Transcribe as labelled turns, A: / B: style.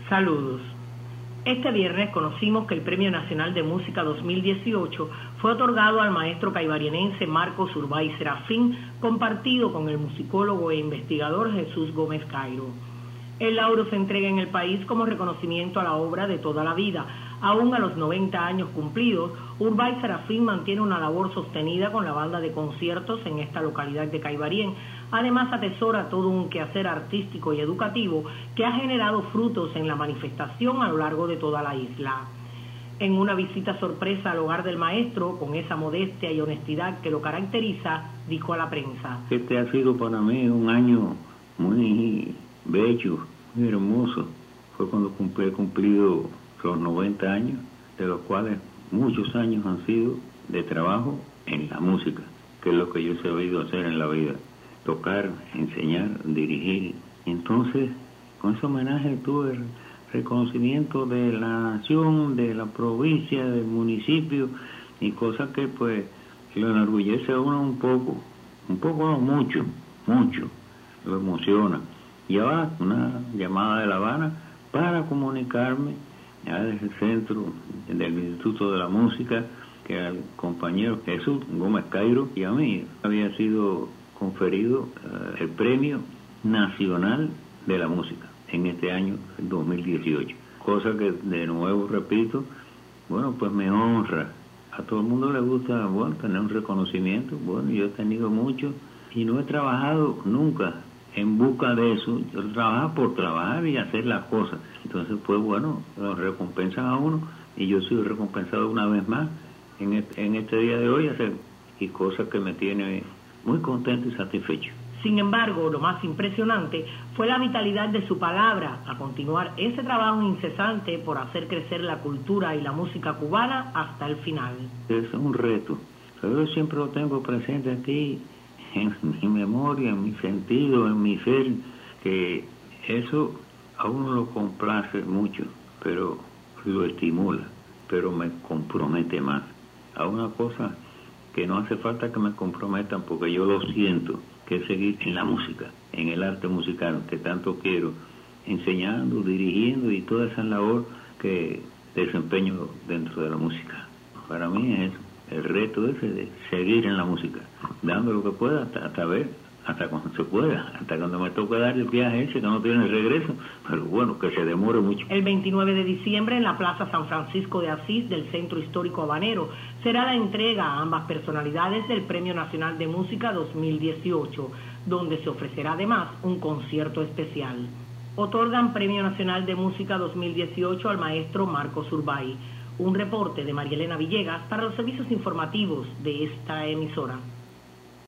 A: Saludos. Este viernes conocimos que el Premio Nacional de Música 2018 fue otorgado al maestro caibarienense Marcos Urbay Serafín, compartido con el musicólogo e investigador Jesús Gómez Cairo. El lauro se entrega en el país como reconocimiento a la obra de toda la vida. Aún a los 90 años cumplidos, Urbay Serafín mantiene una labor sostenida con la banda de conciertos en esta localidad de Caibarién. Además, atesora todo un quehacer artístico y educativo que ha generado frutos en la manifestación a lo largo de toda la isla. En una visita sorpresa al hogar del maestro, con esa modestia y honestidad que lo caracteriza, dijo a la prensa:
B: Este ha sido para mí un año muy bello, muy hermoso. Fue cuando he cumplido los 90 años, de los cuales muchos años han sido de trabajo en la música, que es lo que yo he sabido hacer en la vida: tocar, enseñar, dirigir. Entonces, con ese homenaje tuve el reconocimiento de la nación, de la provincia, del municipio, y cosas que pues lo enorgullece a uno un poco no mucho, lo emociona. Y ahora una llamada de La Habana para comunicarme desde el centro del Instituto de la Música, que al compañero Jesús Gómez Cairo y a mí había sido conferido el Premio Nacional de la Música en este año 2018. Cosa que, de nuevo repito, bueno, pues me honra. A todo el mundo le gusta, bueno, tener un reconocimiento. Bueno, yo he tenido mucho y no he trabajado nunca en busca de eso. Yo trabajo por trabajar y hacer las cosas. Entonces, pues bueno, lo recompensan a uno y yo soy recompensado una vez más en este día de hoy, y cosas que me tiene muy contento y satisfecho.
A: Sin embargo, lo más impresionante fue la vitalidad de su palabra, a continuar ese trabajo incesante por hacer crecer la cultura y la música cubana hasta el final.
B: Es un reto, pero yo siempre lo tengo presente aquí, en mi memoria, en mi sentido, en mi ser, que eso a uno lo complace mucho, pero lo estimula, pero me compromete más. A una cosa que no hace falta que me comprometan, porque yo lo siento, que es seguir en la música, en el arte musical, que tanto quiero, enseñando, dirigiendo y toda esa labor que desempeño dentro de la música. Para mí es el reto ese de seguir en la música, dando lo que pueda hasta ver, hasta cuando se pueda, hasta cuando me toque dar el viaje ese que no tiene regreso, pero bueno, que se demore mucho.
A: El 29 de diciembre en la Plaza San Francisco de Asís del Centro Histórico Habanero será la entrega a ambas personalidades del Premio Nacional de Música 2018, donde se ofrecerá además un concierto especial. Otorgan Premio Nacional de Música 2018 al maestro Marcos Urbay. Un reporte de María Elena Villegas para los servicios informativos de esta emisora.